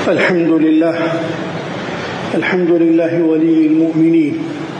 الحمد لله ولي المؤمنين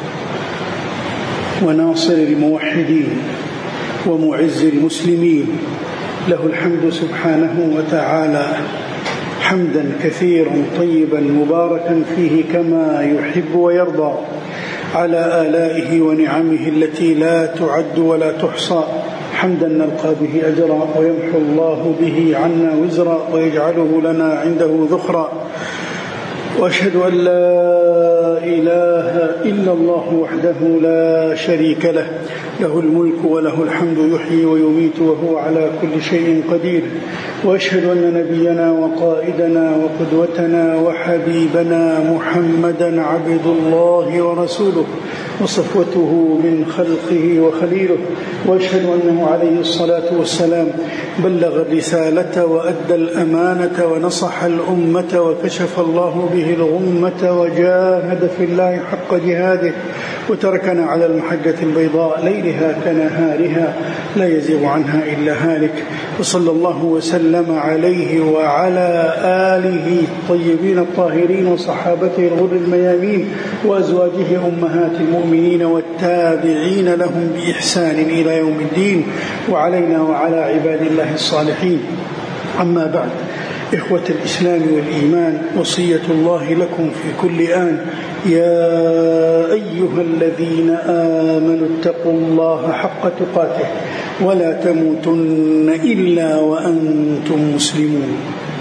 وناصر الموحدين ومعز المسلمين، له الحمد سبحانه وتعالى حمدا كثيرا طيبا مباركا فيه كما يحب ويرضى، على آلائه ونعمه التي لا تعد ولا تحصى، حمدا نلقى به أجرا ويمحو الله به عنا وزرا ويجعله لنا عنده ذخرا. وأشهد أن لا إله إلا الله وحده لا شريك له، له الملك وله الحمد يحيي ويميت وهو على كل شيء قدير. وأشهد أن نبينا وقائدنا وقدوتنا وحبيبنا محمدا عبد الله ورسوله وصفوته من خلقه وخليله، وأشهد أنه عليه الصلاة والسلام بلغ الرسالة وأدى الأمانة ونصح الأمة وكشف الله به الغمة وجاهد في الله حق جهاده، وتركنا على المحجة البيضاء ليلها كنهارها لا يزيغ عنها إلا هالك. وصلى الله وسلم عليه وعلى آله الطيبين الطاهرين وصحابته الغر الميامين وأزواجه أمهات المؤمنين والتابعين لهم بإحسان إلى يوم الدين، وعلينا وعلى عباد الله الصالحين. أما بعد، إخوة الإسلام والإيمان، وصية الله لكم في كل آن: يا أيها الذين آمنوا اتقوا الله حق تقاته ولا تموتن إلا وأنتم مسلمون.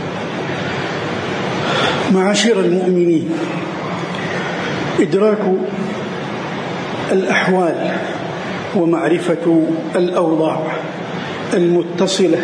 معاشر المؤمنين، إدراك الأحوال ومعرفة الأوضاع المتصلة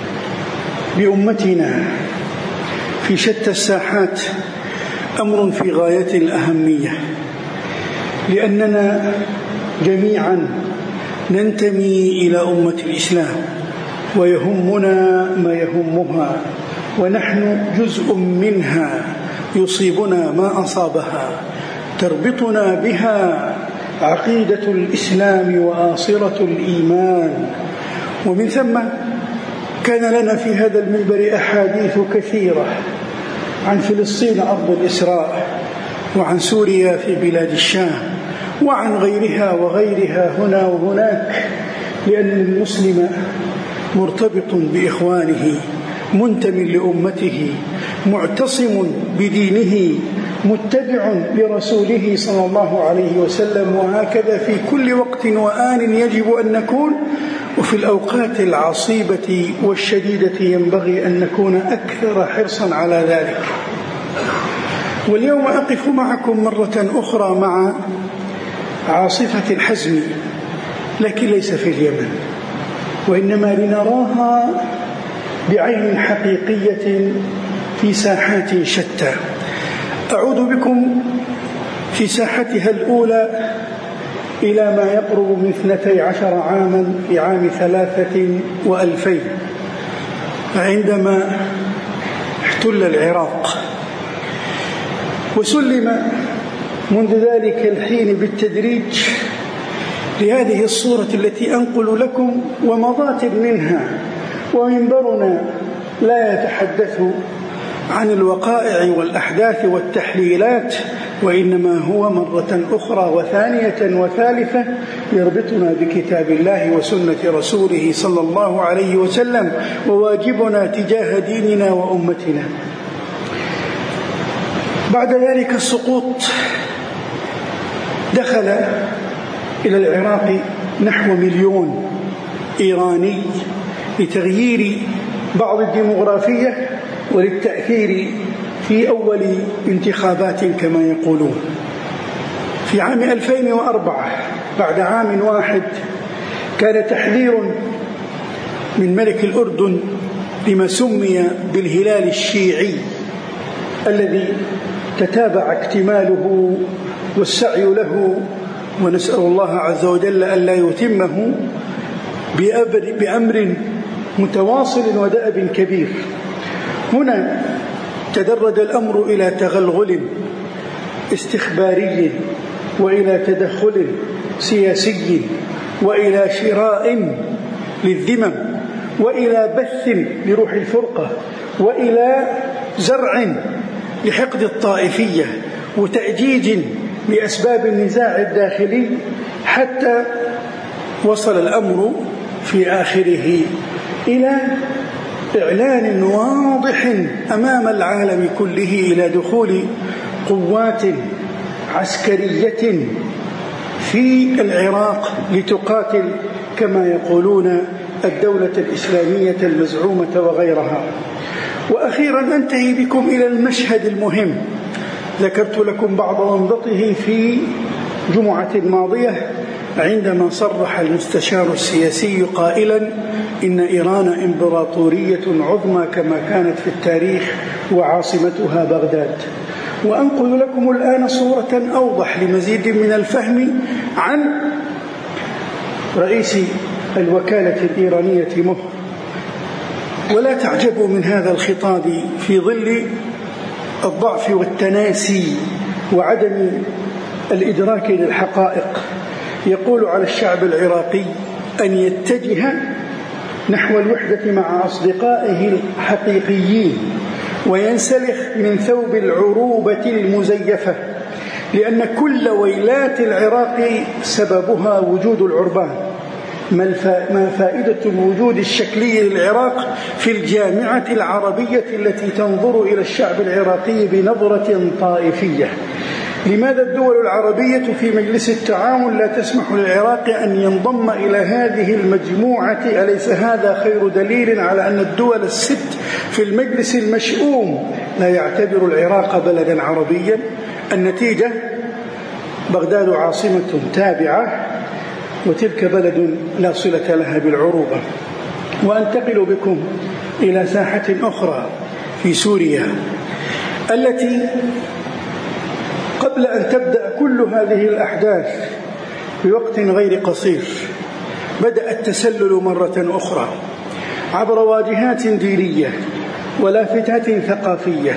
بأمتنا في شتى الساحات أمر في غاية الأهمية، لأننا جميعا ننتمي إلى أمة الإسلام ويهمنا ما يهمها، ونحن جزء منها، يصيبنا ما أصابها، تربطنا بها عقيدة الإسلام وآصرة الإيمان. ومن ثم كان لنا في هذا المنبر أحاديث كثيرة عن فلسطين أرض الإسراء، وعن سوريا في بلاد الشام، وعن غيرها وغيرها هنا وهناك، لأن المسلم مرتبط بإخوانه، منتم لأمته، معتصم بدينه، متبع لرسوله صلى الله عليه وسلم. وهكذا في كل وقت وآن يجب أن نكون، وفي الأوقات العصيبة والشديدة ينبغي أن نكون أكثر حرصا على ذلك. واليوم أقف معكم مرة أخرى مع عاصفة الحزم، لكن ليس في اليمن، وإنما لنراها بعين حقيقية في ساحات شتى. أعود بكم في ساحتها الأولى إلى ما يقرب من 12 عاما، في عام 2003 عندما احتل العراق، وسلم منذ ذلك الحين بالتدريج لهذه الصورة التي أنقل لكم ومضات منها. ومنبرنا لا يتحدث عن الوقائع والأحداث والتحليلات، وإنما هو مرة أخرى وثانية وثالثة يربطنا بكتاب الله وسنة رسوله صلى الله عليه وسلم، وواجبنا تجاه ديننا وأمتنا. بعد ذلك السقوط دخل إلى العراق نحو 1,000,000 إيراني لتغيير بعض الديمغرافية وللتأثير في أول انتخابات كما يقولون. في عام 2004 بعد عام واحد كان تحذير من ملك الأردن لما سمي بالهلال الشيعي الذي تتابع اكتماله والسعي له، ونسأل الله عز وجل ألا يتمه بأمر متواصل ودأب كبير. هنا تدرج الأمر إلى تغلغل استخباري، وإلى تدخل سياسي، وإلى شراء للذمم، وإلى بث لروح الفرقة، وإلى زرع لحقد الطائفية وتأجيج لأسباب النزاع الداخلي، حتى وصل الأمر في آخره إلى إعلان واضح أمام العالم كله إلى دخول قوات عسكرية في العراق لتقاتل كما يقولون الدولة الإسلامية المزعومة وغيرها. وأخيرا أنتهي بكم إلى المشهد المهم، ذكرت لكم بعض أنبطه في جمعة ماضية عندما صرح المستشار السياسي قائلا إن إيران إمبراطورية عظمى كما كانت في التاريخ وعاصمتها بغداد. وأنقل لكم الآن صورة أوضح لمزيد من الفهم عن رئيس الوكالة الإيرانية مهر. ولا تعجبوا من هذا الخطاب في ظل الضعف والتناسي وعدم الإدراك للحقائق. يقول على الشعب العراقي أن يتجه نحو الوحدة مع أصدقائه الحقيقيين وينسلخ من ثوب العروبة المزيفة، لأن كل ويلات العراق سببها وجود العربان. ما فائدة الوجود الشكلي للعراق في الجامعة العربية التي تنظر إلى الشعب العراقي بنظرة طائفية؟ لماذا الدول العربية في مجلس التعاون لا تسمح للعراق أن ينضم إلى هذه المجموعة؟ أليس هذا خير دليل على أن الدول الست في المجلس المشؤوم لا يعتبر العراق بلدا عربيا؟ النتيجة بغداد عاصمة تابعة وتلك بلد لا صلة لها بالعروبة. وأنتقل بكم إلى ساحة أخرى في سوريا التي قبل أن تبدأ كل هذه الأحداث بوقت غير قصير بدأ التسلل مرة أخرى عبر واجهات دينية ولافتات ثقافية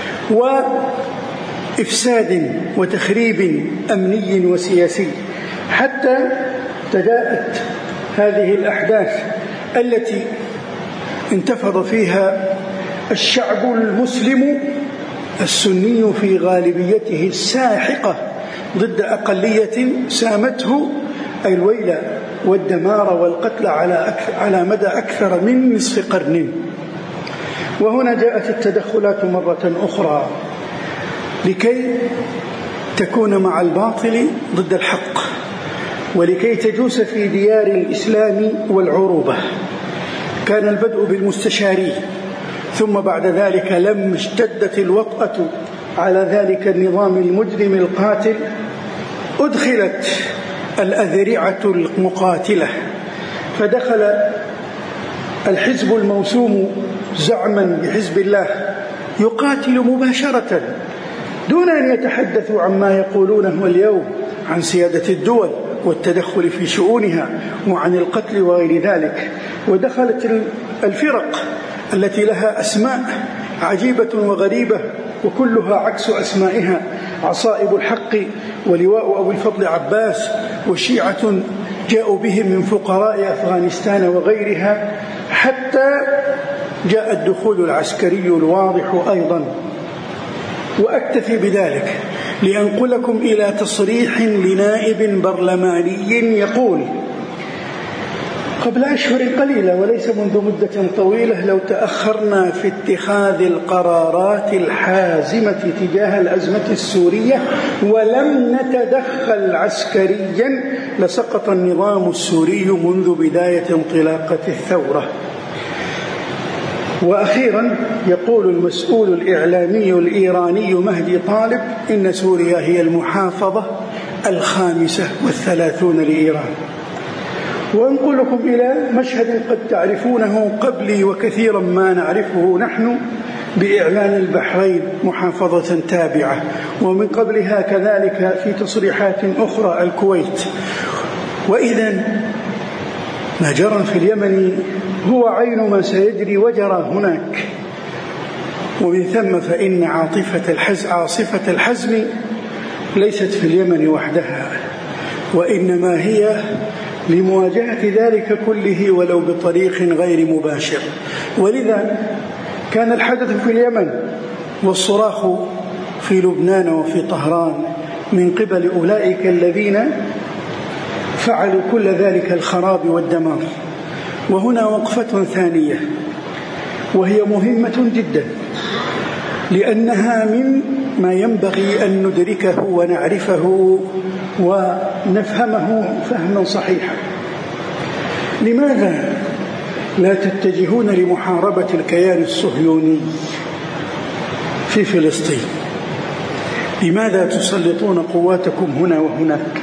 وإفساد وتخريب أمني وسياسي، حتى تجاءت هذه الأحداث التي انتفض فيها الشعب المسلم السني في غالبيته الساحقة ضد أقلية سامته الويل والدمار والقتل على مدى أكثر من نصف قرن. وهنا جاءت التدخلات مرة أخرى لكي تكون مع الباطل ضد الحق، ولكي تجوس في ديار الإسلام والعروبة. كان البدء بالمستشارين، ثم بعد ذلك لما اشتدت الوطأة على ذلك النظام المجرم القاتل أدخلت الأذرعة المقاتلة، فدخل الحزب الموسوم زعما بحزب الله يقاتل مباشرة دون أن يتحدثوا عما يقولونه اليوم عن سيادة الدول والتدخل في شؤونها وعن القتل وغير ذلك. ودخلت الفرق التي لها أسماء عجيبة وغريبة وكلها عكس أسمائها: عصائب الحق، ولواء أبو الفضل عباس، وشيعة جاءوا بهم من فقراء أفغانستان وغيرها، حتى جاء الدخول العسكري الواضح أيضا. وأكتفي بذلك لأنقلكم إلى تصريح لنائب برلماني يقول قبل أشهر قليلة وليس منذ مدة طويلة: لو تأخرنا في اتخاذ القرارات الحازمة تجاه الأزمة السورية ولم نتدخل عسكريا لسقط النظام السوري منذ بداية انطلاقة الثورة. وأخيرا يقول المسؤول الإعلامي الإيراني مهدي طالب إن سوريا هي المحافظة 35 لإيران. وأنقلكم إلى مشهد قد تعرفونه قبلي وكثيرا ما نعرفه نحن بإعلان البحرين محافظة تابعة، ومن قبلها كذلك في تصريحات أخرى الكويت. وإذن ما جرى في اليمن هو عين ما سيجري وجرى هناك. ومن ثم فإن عاصفة الحزم ليست في اليمن وحدها، وإنما هي لمواجهة ذلك كله ولو بطريق غير مباشر. ولذا كان الحدث في اليمن والصراخ في لبنان وفي طهران من قبل أولئك الذين فعلوا كل ذلك الخراب والدمار. وهنا وقفة ثانية وهي مهمة جدا، لأنها من ما ينبغي أن ندركه ونعرفه ونفهمه فهما صحيحا. لماذا لا تتجهون لمحاربة الكيان الصهيوني في فلسطين؟ لماذا تسلطون قواتكم هنا وهناك؟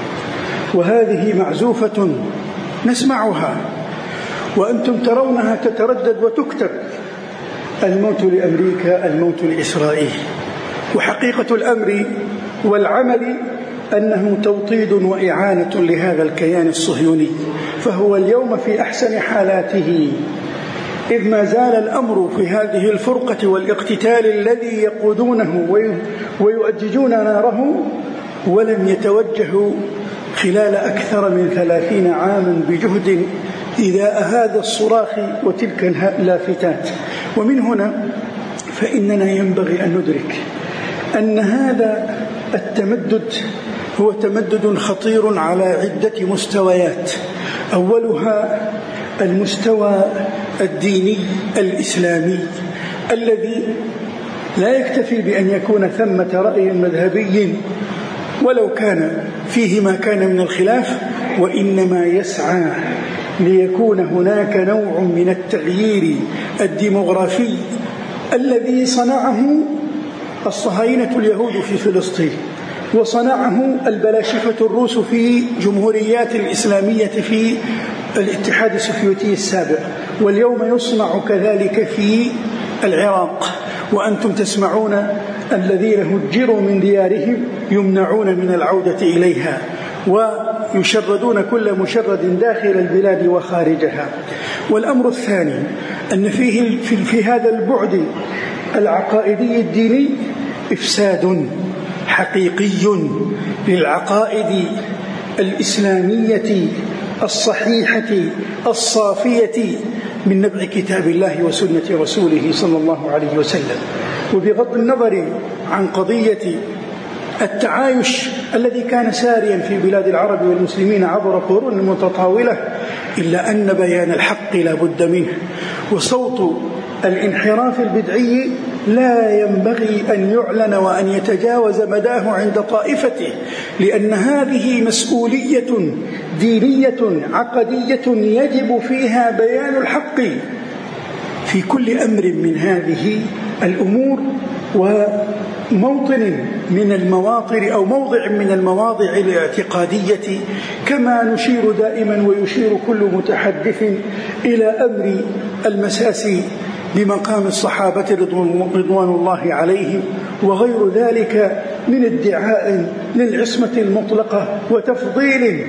وهذه معزوفة نسمعها وأنتم ترونها تتردد وتكتب: الموت لأمريكا، الموت لإسرائيل. وحقيقة الأمر والعمل أنه توطيد وإعانة لهذا الكيان الصهيوني، فهو اليوم في أحسن حالاته، إذ ما زال الأمر في هذه الفرقة والاقتتال الذي يقودونه ويؤججون ناره، ولم يتوجهوا خلال أكثر من 30 عاما بجهد إذاء هذا الصراخ وتلك اللافتات. ومن هنا فإننا ينبغي أن ندرك أن هذا التمدد هو تمدد خطير على عدة مستويات. أولها المستوى الديني الإسلامي الذي لا يكتفي بأن يكون ثمة رأي مذهبي ولو كان فيه ما كان من الخلاف، وإنما يسعى ليكون هناك نوع من التغيير الديمغرافي الذي صنعه الصهاينة اليهود في فلسطين، وصنعه البلاشفة الروس في جمهوريات الإسلامية في الاتحاد السوفيتي السابق، واليوم يصنع كذلك في العراق. وأنتم تسمعون الذين هجروا من ديارهم يمنعون من العودة إليها، ويشردون كل مشرد داخل البلاد وخارجها. والأمر الثاني أن في هذا البعد العقائدي الديني إفساد حقيقي للعقائد الإسلامية الصحيحة الصافية من نبع كتاب الله وسنة رسوله صلى الله عليه وسلم. وبغض النظر عن قضية التعايش الذي كان ساريا في بلاد العرب والمسلمين عبر قرون متطاولة، إلا أن بيان الحق لا بد منه، وصوت الانحراف البدعي لا ينبغي أن يعلن وأن يتجاوز مداه عند طائفته، لأن هذه مسؤولية دينية عقدية يجب فيها بيان الحق في كل أمر من هذه الأمور، وموطن من المواطن أو موضع من المواضع الاعتقادية، كما نشير دائما ويشير كل متحدث إلى أمر المساس بمقام الصحابة رضوان الله عليهم وغير ذلك من ادعاء للعصمة المطلقة وتفضيل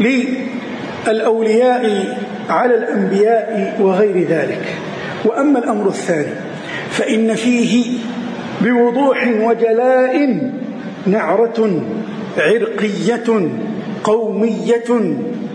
للأولياء على الأنبياء وغير ذلك. وأما الأمر الثاني فإن فيه بوضوح وجلاء نعرة عرقية قومية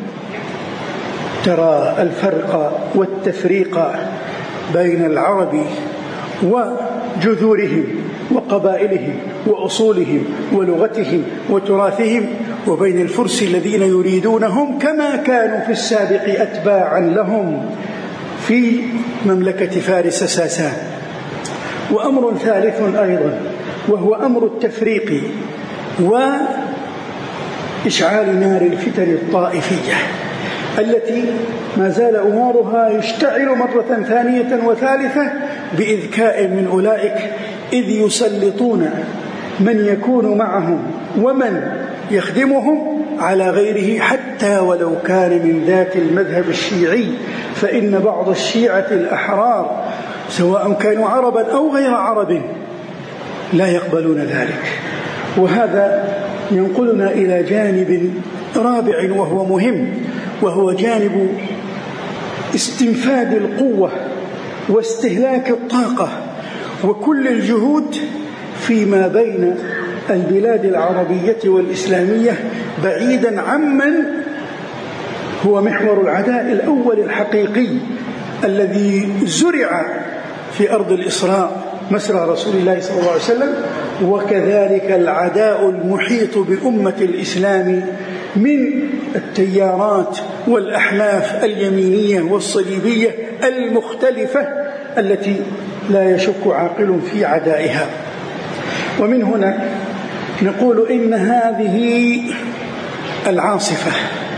ترى الفرق والتفريق بين العرب وجذورهم وقبائلهم وأصولهم ولغتهم وتراثهم، وبين الفرس الذين يريدونهم كما كانوا في السابق أتباعا لهم في مملكة فارس ساسان. وأمر ثالث أيضا وهو أمر التفريق وإشعال نار الفتن الطائفية التي ما زال أمورها يشتعل مرة ثانية وثالثة بإذكاء من أولئك، إذ يسلطون من يكون معهم ومن يخدمهم على غيره حتى ولو كان من ذات المذهب الشيعي، فإن بعض الشيعة الأحرار سواء كانوا عربا أو غير عرب لا يقبلون ذلك. وهذا ينقلنا إلى جانب رابع وهو مهم، وهو جانب استنفاد القوة واستهلاك الطاقة وكل الجهود فيما بين البلاد العربية والإسلامية، بعيدا عمن هو محور العداء الأول الحقيقي الذي زرع في أرض الإسراء مسرى رسول الله صلى الله عليه وسلم، وكذلك العداء المحيط بأمة الإسلام من التيارات والأحلاف اليمينية والصليبية المختلفة التي لا يشك عاقل في عدائها. ومن هنا نقول إن هذه العاصفة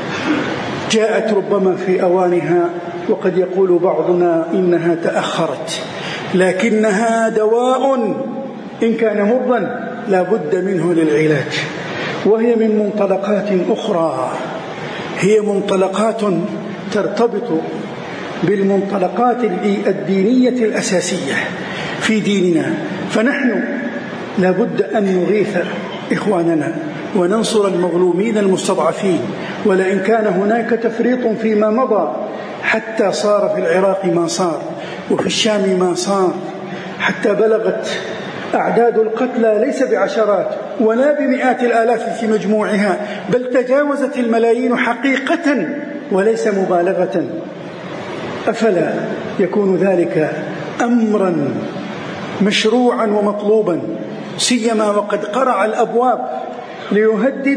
جاءت ربما في أوانها، وقد يقول بعضنا إنها تأخرت، لكنها دواء إن كان مرضا لا بد منه للعلاج، وهي من منطلقات أخرى، هي منطلقات ترتبط بالمنطلقات الدينية الأساسية في ديننا. فنحن لا بد أن نغيث إخواننا وننصر المظلومين المستضعفين، ولئن كان هناك تفريط فيما مضى حتى صار في العراق ما صار وفي الشام ما صار، حتى بلغت أعداد القتلى ليس بعشرات ولا بمئات الآلاف في مجموعها، بل تجاوزت الملايين حقيقة وليس مبالغة. أفلا يكون ذلك أمرا مشروعا ومطلوبا، سيما وقد قرع الأبواب ليهدد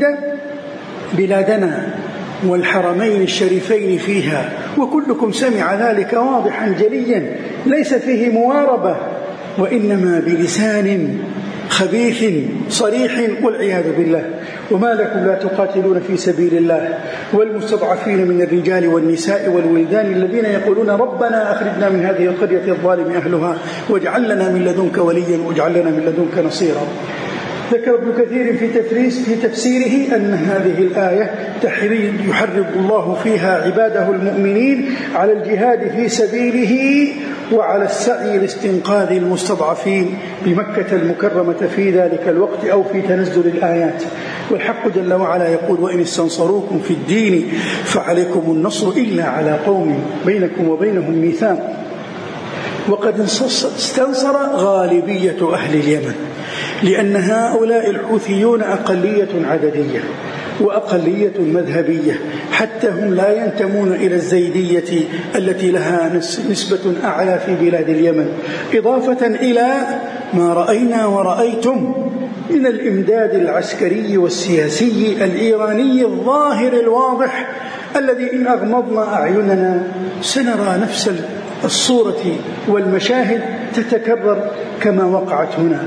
بلادنا والحرمين الشريفين فيها، وكلكم سمع ذلك واضحا جليا، ليس فيه مواربة، وإنما بلسان خبيث صريح والعياذ بالله. وما لكم لا تقاتلون في سبيل الله والمستضعفين من الرجال والنساء والولدان الذين يقولون ربنا أخرجنا من هذه القرية الظالم أهلها واجعل لنا من لدنك وليا واجعل لنا من لدنك نصيرا. ذكر ابن كثير في تفسيره أن هذه الآية يحرض الله فيها عباده المؤمنين على الجهاد في سبيله وعلى السعي لاستنقاذ المستضعفين بمكة المكرمة في ذلك الوقت أو في تنزل الآيات. والحق جل وعلا يقول وإن استنصروكم في الدين فعليكم النصر إلا على قوم بينكم وبينهم ميثاق. وقد استنصر غالبية أهل اليمن، لأن هؤلاء الحوثيون أقلية عددية وأقلية مذهبية، حتى هم لا ينتمون إلى الزيدية التي لها نسبة أعلى في بلاد اليمن، إضافة إلى ما رأينا ورأيتم من الإمداد العسكري والسياسي الإيراني الظاهر الواضح، الذي إن أغمضنا أعيننا سنرى نفس الصورة والمشاهد تتكرر كما وقعت هنا،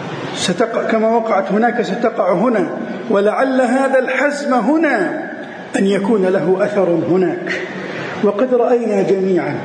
كما وقعت هناك ستقع هنا، ولعل هذا الحزم هنا أن يكون له أثر هناك. وقد رأينا جميعا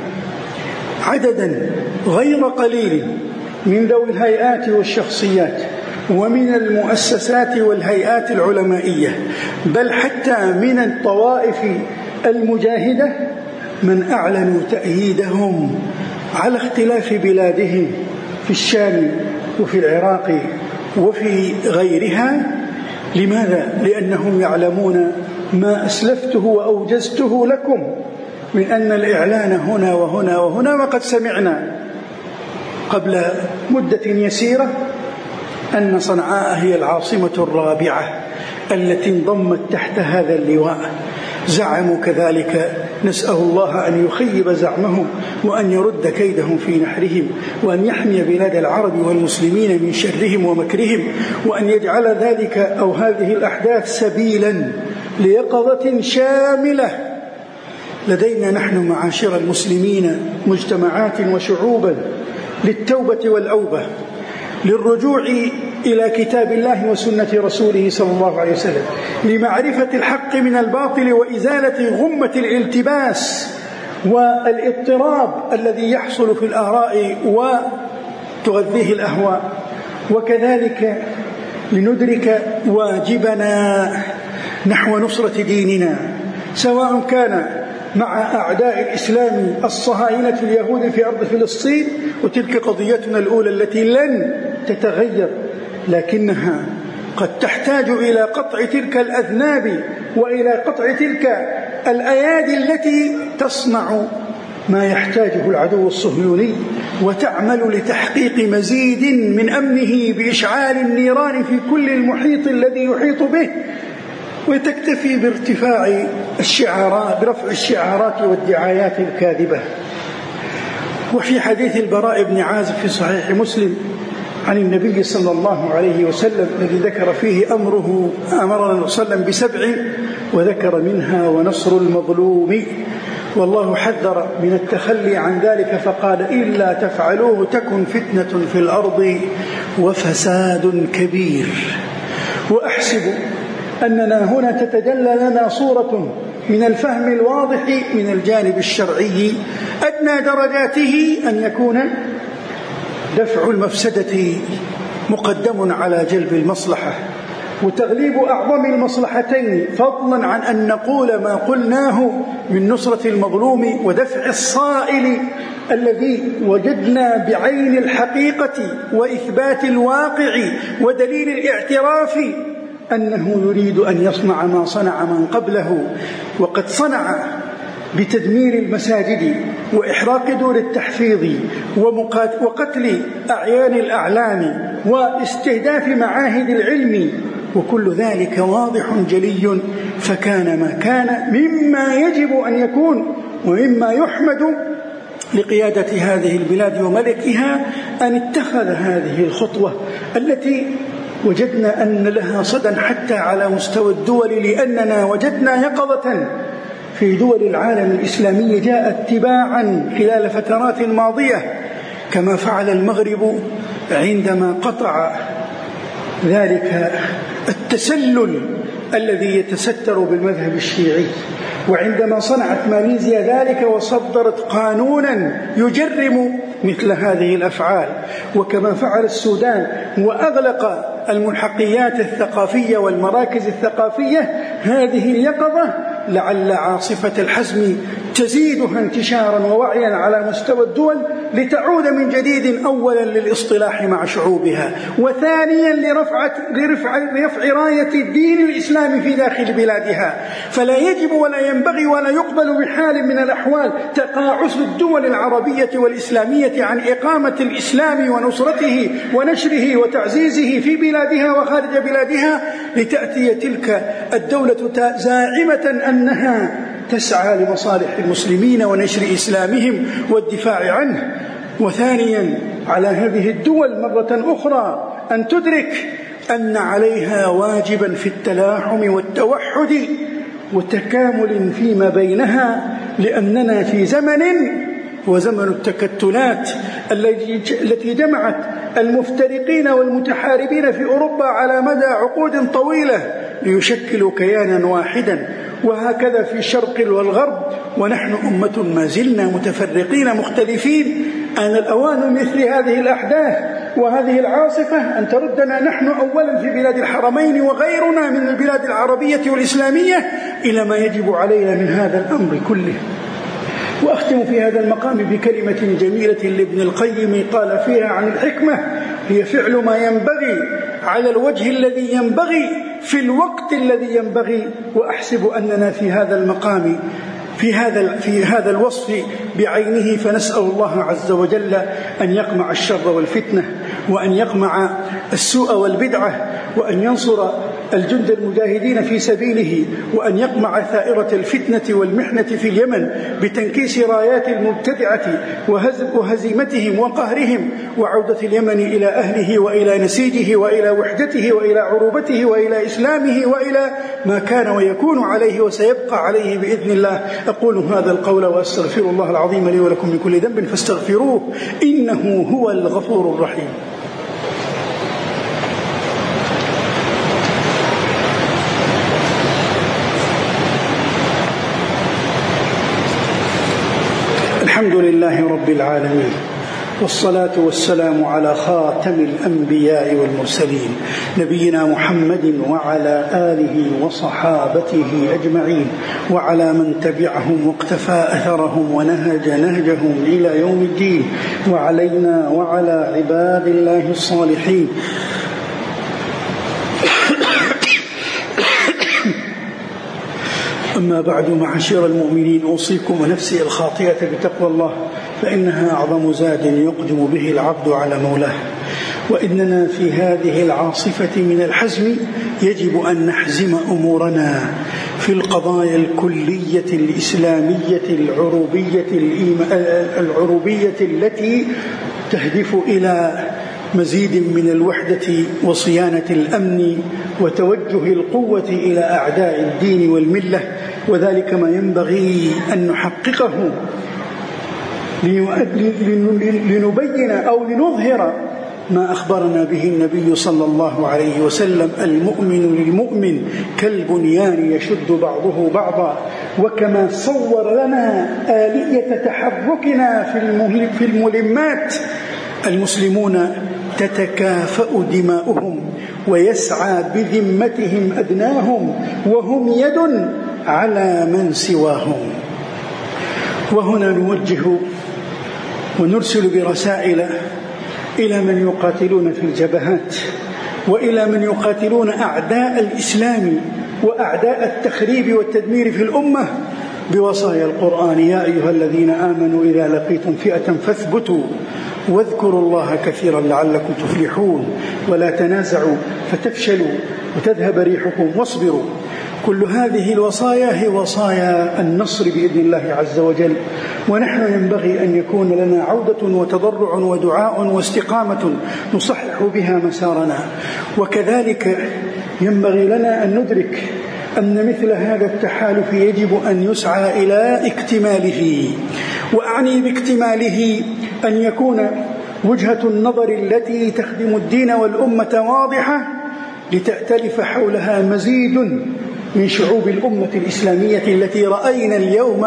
عددا غير قليل من ذوي الهيئات والشخصيات ومن المؤسسات والهيئات العلمائية، بل حتى من الطوائف المجاهدة من أعلنوا تأييدهم على اختلاف بلادهم في الشام وفي العراق وفي غيرها. لماذا؟ لأنهم يعلمون ما أسلفته وأوجزته لكم من أن الإعلان هنا وهنا وهنا. وقد سمعنا قبل مدة يسيرة أن صنعاء هي العاصمة الرابعة التي انضمت تحت هذا اللواء. زعموا كذلك، نسأل الله أن يخيب زعمهم وأن يرد كيدهم في نحرهم، وأن يحمي بلاد العرب والمسلمين من شرهم ومكرهم، وأن يجعل ذلك أو هذه الأحداث سبيلا ليقظة شاملة لدينا نحن معاشر المسلمين، مجتمعات وشعوبا، للتوبة والأوبة، للرجوع إلى كتاب الله وسنة رسوله صلى الله عليه وسلم، لمعرفة الحق من الباطل وإزالة غمة الالتباس والاضطراب الذي يحصل في الآراء وتغذيه الأهواء، وكذلك لندرك واجبنا نحو نصرة ديننا، سواء كان مع أعداء الإسلام الصهاينة اليهود في أرض فلسطين، وتلك قضيتنا الأولى التي لن تتغير، لكنها قد تحتاج إلى قطع تلك الأذناب وإلى قطع تلك الأيادي التي تصنع ما يحتاجه العدو الصهيوني، وتعمل لتحقيق مزيد من أمنه بإشعال النيران في كل المحيط الذي يحيط به، وتكتفي برفع الشعارات والدعايات الكاذبة. وفي حديث البراء بن عازب في صحيح مسلم عن النبي صلى الله عليه وسلم الذي ذكر فيه أمرنا صلى الله عليه وسلم ب7 وذكر منها ونصر المظلوم، والله حذر من التخلي عن ذلك فقال: إلا تفعلوه تكن فتنة في الأرض وفساد كبير. وأحسب أننا هنا تتجلى لنا صورة من الفهم الواضح من الجانب الشرعي أدنى درجاته أن يكون دفع المفسدة مقدم على جلب المصلحة، وتغليب أعظم المصلحتين فضلا عن أن نقول ما قلناه من نصرة المظلوم ودفع الصائل الذي وجدنا بعين الحقيقة وإثبات الواقع ودليل الاعتراف أنه يريد أن يصنع ما صنع من قبله، وقد صنع بتدمير المساجد وإحراق دور التحفيظ وقتل أعيان الأعلام واستهداف معاهد العلم، وكل ذلك واضح جلي. فكان ما كان مما يجب أن يكون ومما يحمد لقيادة هذه البلاد وملكها أن اتخذ هذه الخطوة التي وجدنا أن لها صدى حتى على مستوى الدول، لأننا وجدنا يقظة في دول العالم الإسلامي جاءت تباعا خلال فترات ماضية، كما فعل المغرب عندما قطع ذلك التسلل الذي يتستر بالمذهب الشيعي، وعندما صنعت ماليزيا ذلك وصدرت قانونا يجرم مثل هذه الأفعال، وكما فعل السودان وأغلق الملحقيات الثقافية والمراكز الثقافية. هذه اليقظة لعل عاصفة الحزم تزيدها انتشارا ووعيا على مستوى الدول لتعود من جديد أولا للاصطلاح مع شعوبها، وثانيا لرفع راية الدين الإسلامي في داخل بلادها. فلا يجب ولا ينبغي ولا يقبل بحال من الأحوال تقاعس الدول العربية والإسلامية عن إقامة الإسلام ونصرته ونشره وتعزيزه في بلادها وخارج بلادها، لتأتي تلك الدولة زاعمة أنها تسعى لمصالح المسلمين ونشر إسلامهم والدفاع عنه. وثانيا على هذه الدول مرة أخرى أن تدرك أن عليها واجبا في التلاحم والتوحد وتكامل فيما بينها، لأننا في زمن وزمن التكتلات التي جمعت المفترقين والمتحاربين في أوروبا على مدى عقود طويلة ليشكلوا كيانا واحدا، وهكذا في الشرق والغرب، ونحن أمة ما زلنا متفرقين مختلفين. آن الأوان مثل هذه الأحداث وهذه العاصفة أن تردنا نحن أولا في بلاد الحرمين وغيرنا من البلاد العربية والإسلامية إلى ما يجب علينا من هذا الأمر كله. وأختم في هذا المقام بكلمة جميلة لابن القيم قال فيها عن الحكمة: هي فعل ما ينبغي على الوجه الذي ينبغي في الوقت الذي ينبغي. وأحسب أننا في هذا المقام في هذا الوصف بعينه، فنسأل الله عز وجل أن يقمع الشر والفتنة، وأن يقمع السوء والبدعة، وأن ينصر الجند المجاهدين في سبيله، وأن يقمع ثائرة الفتنة والمحنة في اليمن بتنكيس رايات المبتدعة وهزيمتهم وقهرهم، وعودة اليمن إلى أهله وإلى نسيجه وإلى وحدته وإلى عروبته وإلى إسلامه وإلى ما كان ويكون عليه وسيبقى عليه بإذن الله. أقول هذا القول وأستغفر الله العظيم لي ولكم من كل ذنب فاستغفروه إنه هو الغفور الرحيم. الحمد لله رب العالمين، والصلاة والسلام على خاتم الأنبياء والمرسلين نبينا محمد وعلى آله وصحابته أجمعين، وعلى من تبعهم واقتفى أثرهم ونهج نهجهم إلى يوم الدين، وعلينا وعلى عباد الله الصالحين. أما بعد، معاشر المؤمنين، أوصيكم ونفسي الخاطئة بتقوى الله، فإنها أعظم زاد يقدم به العبد على مولاه. وإننا في هذه العاصفة من الحزم يجب أن نحزم أمورنا، في القضايا الكلية الإسلامية العروبية التي تهدف إلى مزيد من الوحدة وصيانة الأمن وتوجه القوة إلى أعداء الدين والملة، وذلك ما ينبغي أن نحققه لنبين أو لنظهر ما أخبرنا به النبي صلى الله عليه وسلم: المؤمن للمؤمن كالبنيان يشد بعضه بعضا. وكما صور لنا آلية تحركنا في الملمات: المسلمون تتكافأ دماؤهم ويسعى بذمتهم أدناهم وهم يد على من سواهم. وهنا نوجه ونرسل برسائل إلى من يقاتلون في الجبهات وإلى من يقاتلون أعداء الإسلام وأعداء التخريب والتدمير في الأمة بوصايا القرآن: يا أيها الذين آمنوا إذا لقيتم فئة فاثبتوا واذكروا الله كثيرا لعلكم تفلحون ولا تنازعوا فتفشلوا وتذهب ريحكم واصبروا. كل هذه الوصايا هي وصايا النصر بإذن الله عز وجل، ونحن ينبغي أن يكون لنا عودة وتضرع ودعاء واستقامة نصحح بها مسارنا. وكذلك ينبغي لنا أن ندرك أن مثل هذا التحالف يجب أن يسعى إلى اكتماله، وأعني باكتماله أن يكون وجهة النظر التي تخدم الدين والأمة واضحة لتأتلف حولها مزيد من شعوب الأمة الإسلامية التي رأينا اليوم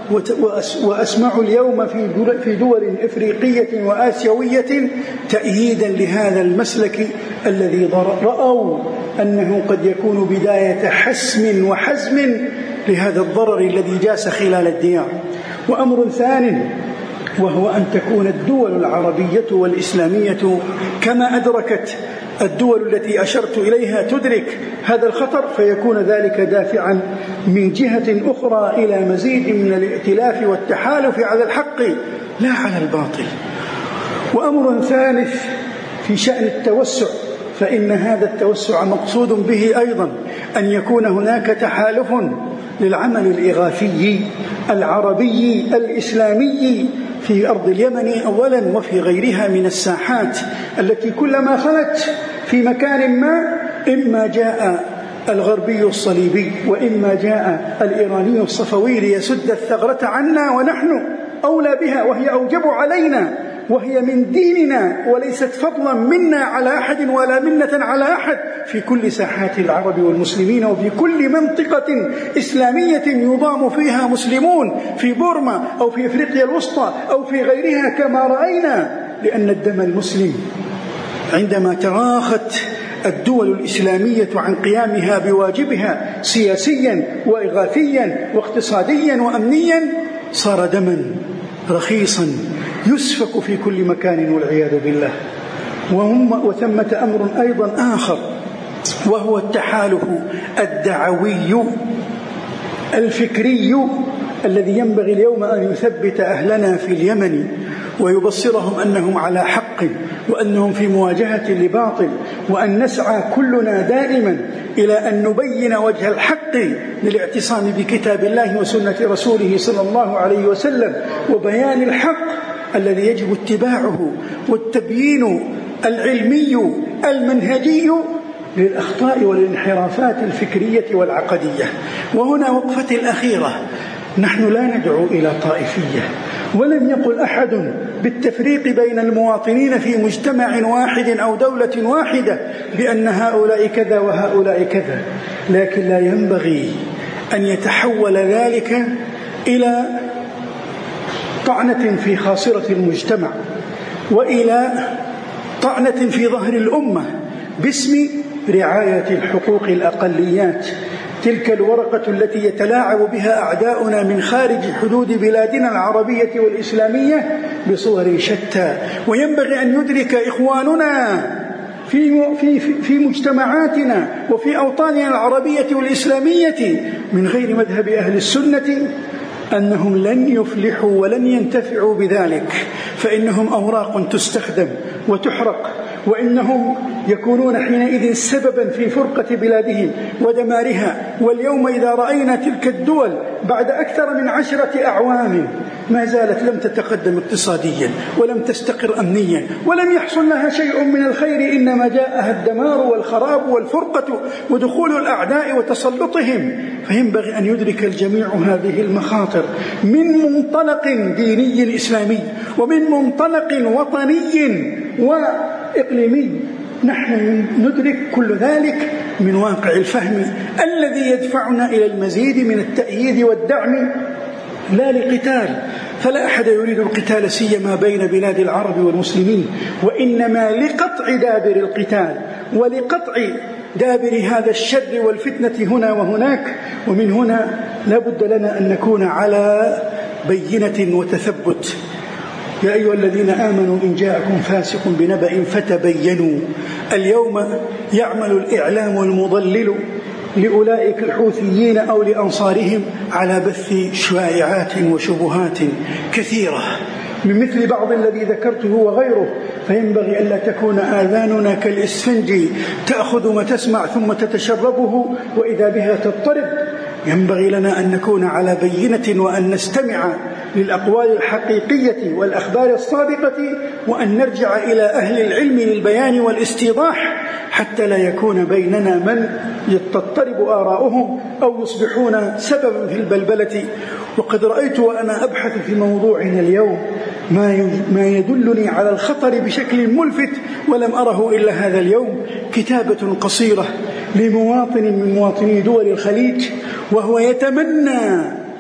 وأسمع اليوم في دول إفريقية وآسيوية تأييدا لهذا المسلك الذي رأوا أنه قد يكون بداية حسم وحزم لهذا الضرر الذي جاس خلال الديار. وأمر ثاني وهو أن تكون الدول العربية والإسلامية كما أدركت الدول التي أشرت إليها تدرك هذا الخطر، فيكون ذلك دافعا من جهة أخرى إلى مزيد من الائتلاف والتحالف على الحق لا على الباطل. وأمر ثالث في شأن التوسع، فإن هذا التوسع مقصود به أيضا أن يكون هناك تحالف للعمل الإغاثي العربي الإسلامي في أرض اليمن أولا وفي غيرها من الساحات التي كلما خلت في مكان ما إما جاء الغربي الصليبي وإما جاء الإيراني الصفوي ليسد الثغرة عنا، ونحن أولى بها وهي أوجب علينا وهي من ديننا وليست فضلا منا على أحد ولا منة على أحد في كل ساحات العرب والمسلمين وفي كل منطقة إسلامية يضام فيها مسلمون في بورما أو في أفريقيا الوسطى أو في غيرها كما رأينا. لأن الدم المسلم عندما تراخت الدول الإسلامية عن قيامها بواجبها سياسيا وإغاثيا واقتصاديا وأمنيا صار دما رخيصا يسفك في كل مكان والعياذ بالله. وثمة أمر أيضا آخر وهو التحالف الدعوي الفكري الذي ينبغي اليوم أن يثبت أهلنا في اليمن ويبصرهم أنهم على حق وأنهم في مواجهة لباطل، وأن نسعى كلنا دائما إلى أن نبين وجه الحق للاعتصام بكتاب الله وسنة رسوله صلى الله عليه وسلم وبيان الحق الذي يجب اتباعه والتبيين العلمي المنهجي للأخطاء والانحرافات الفكرية والعقدية. وهنا وقفتي الأخيرة: نحن لا ندعو إلى طائفية، ولم يقل أحد بالتفريق بين المواطنين في مجتمع واحد أو دولة واحدة بأن هؤلاء كذا وهؤلاء كذا، لكن لا ينبغي أن يتحول ذلك إلى طعنة في خاصرة المجتمع وإلى طعنة في ظهر الأمة باسم رعاية الحقوق الأقليات، تلك الورقة التي يتلاعب بها أعداؤنا من خارج حدود بلادنا العربية والإسلامية بصور شتى. وينبغي أن يدرك إخواننا في مجتمعاتنا وفي أوطاننا العربية والإسلامية من غير مذهب أهل السنة أنهم لن يفلحوا ولن ينتفعوا بذلك، فإنهم أوراق تستخدم وتحرق وإنهم يكونون حينئذ سببا في فرقة بلادهم ودمارها. واليوم إذا رأينا تلك الدول بعد أكثر من 10 أعوام ما زالت لم تتقدم اقتصاديا ولم تستقر أمنيا ولم يحصل لها شيء من الخير، إنما جاءها الدمار والخراب والفرقة ودخول الأعداء وتسلطهم. فينبغي أن يدرك الجميع هذه المخاطر من منطلق ديني إسلامي ومن منطلق وطني وإقليمي. نحن ندرك كل ذلك من واقع الفهم الذي يدفعنا إلى المزيد من التأييد والدعم لا لقتال، فلا أحد يريد القتال سيما بين بلاد العرب والمسلمين، وإنما لقطع دابر القتال ولقطع دابر هذا الشر والفتنة هنا وهناك. ومن هنا لا بد لنا أن نكون على بينة وتثبت. يا أيها الذين آمنوا إن جاءكم فاسق بنبأ فتبينوا. اليوم يعمل الإعلام المضلل لأولئك الحوثيين أو لأنصارهم على بث شائعات وشبهات كثيرة من مثل بعض الذي ذكرته وغيره. فينبغي ألا تكون آذاننا كالإسفنج تأخذ ما تسمع ثم تتشربه وإذا بها تضطرب. ينبغي لنا أن نكون على بينة وأن نستمع للأقوال الحقيقية والأخبار الصادقة، وأن نرجع إلى أهل العلم للبيان والاستيضاح، حتى لا يكون بيننا من تضطرب آراؤهم أو يصبحون سببا في البلبلة. وقد رأيت وأنا أبحث في موضوعنا اليوم ما يدلني على الخطر بشكل ملفت ولم أره إلا هذا اليوم. كتابة قصيرة لمواطن من مواطني دول الخليج وهو يتمنى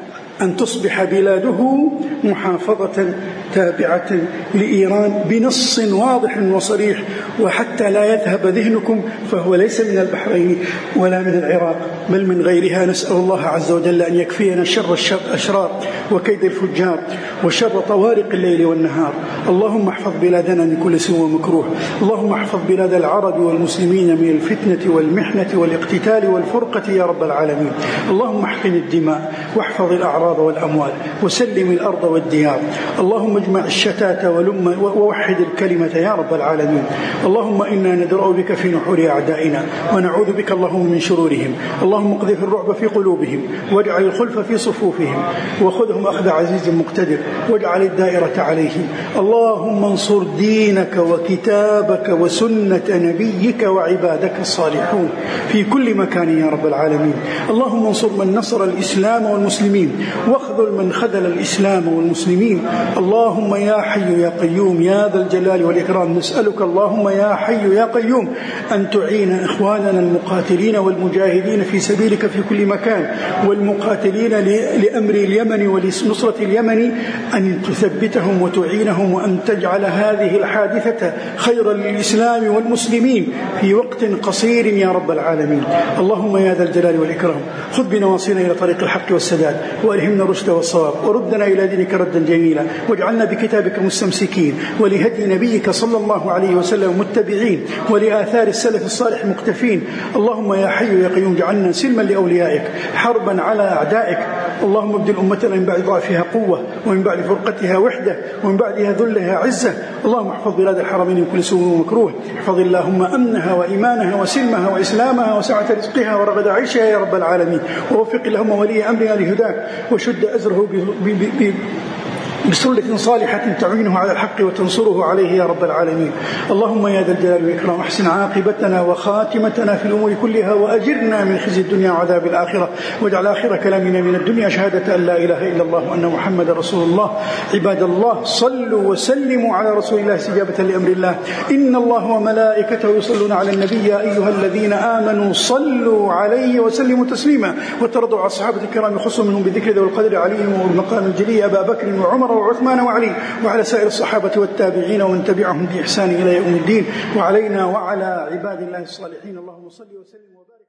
أن تصبح بلاده محافظة تابعة لإيران بنص واضح وصريح. وحتى لا يذهب ذهنكم فهو ليس من البحرين ولا من العراق بل من غيرها. نسأل الله عز وجل أن يكفينا شر الأشرار وكيد الفجار وشر طوارق الليل والنهار. اللهم احفظ بلادنا من كل سوء ومكروه. اللهم احفظ بلاد العرب والمسلمين من الفتنة والمحنة والاقتتال والفرقة يا رب العالمين. اللهم احقن الدماء واحفظ الأعراض والأموال وسلم الأرض والديار. اللهم اجمع الشتات ووحد الكلمة يا رب العالمين. اللهم إنا ندرأ بك في نحور أعدائنا ونعوذ بك اللهم من شرورهم. اللهم اقذف الرعب في قلوبهم واجعل الخلف في صفوفهم وخذهم أخذ عزيز مقتدر واجعل الدائرة عليهم. اللهم انصر دينك وكتابك وسنة نبيك وعبادك الصالحون في كل مكان يا رب العالمين. اللهم انصر من نصر الإسلام والمسلمين واخذل من خذل الإسلام والمسلمين. اللهم يا حي يا قيوم يا ذا الجلال والإكرام نسألك اللهم يا حي يا قيوم أن تعين إخواننا المقاتلين والمجاهدين في سبيلك في كل مكان والمقاتلين لأمر اليمن ولنصرة اليمن، أن تثبتهم وتعينهم وأن تجعل هذه الحادثة خيرا للإسلام والمسلمين في وقت قصير يا رب العالمين. اللهم يا ذا الجلال والإكرام خذ بنواصينا إلى طريق الحق والسداد وألهمنا الرشد والصواب وردنا إلى دينك ردا جميلا واجعلنا بكتابك مستمسكين ولهدي نبيك صلى الله عليه وسلم متبعين ولآثار السلف الصالح مقتفين. اللهم يا حي يا قيوم اجعلنا سلما لأوليائك حربا على أعدائك. اللهم ابدل أمتنا من بعد ضعفها قوة ومن بعد فرقتها وحدة ومن بعدها ذلها عزة. اللهم احفظ بلاد الحرمين من كل سوء ومكروه. احفظ اللهم أمنها وإيمانها وسلمها وإسلامها وسعة رزقها ورغد عيشها يا رب العالمين. ووفق اللهم ولي أمرها لهداك وشد أزره بسلة صالحة تعينه على الحق وتنصره عليه يا رب العالمين. اللهم يا ذا الجلال والإكرام احسن عاقبتنا وخاتمتنا في الأمور كلها وأجرنا من خزي الدنيا وعذاب الآخرة واجعل آخر كلامنا من الدنيا شهادة أن لا إله إلا الله وأن محمد رسول الله. عباد الله صلوا وسلموا على رسول الله استجابة لأمر الله. إن الله وملائكته يصلون على النبي يا أيها الذين آمنوا صلوا عليه وسلموا تسليما. وترضوا على الصحابة الكرام يخصوا منهم بذكر ذوي القدر عليهم والمقام الجلي أبا بكر وعمر وعثمان وعلي وعلى سائر الصحابة والتابعين ومن تبعهم بإحسان إلى يوم الدين وعلينا وعلى عباد الله الصالحين. اللهم صل وسلم وبارك.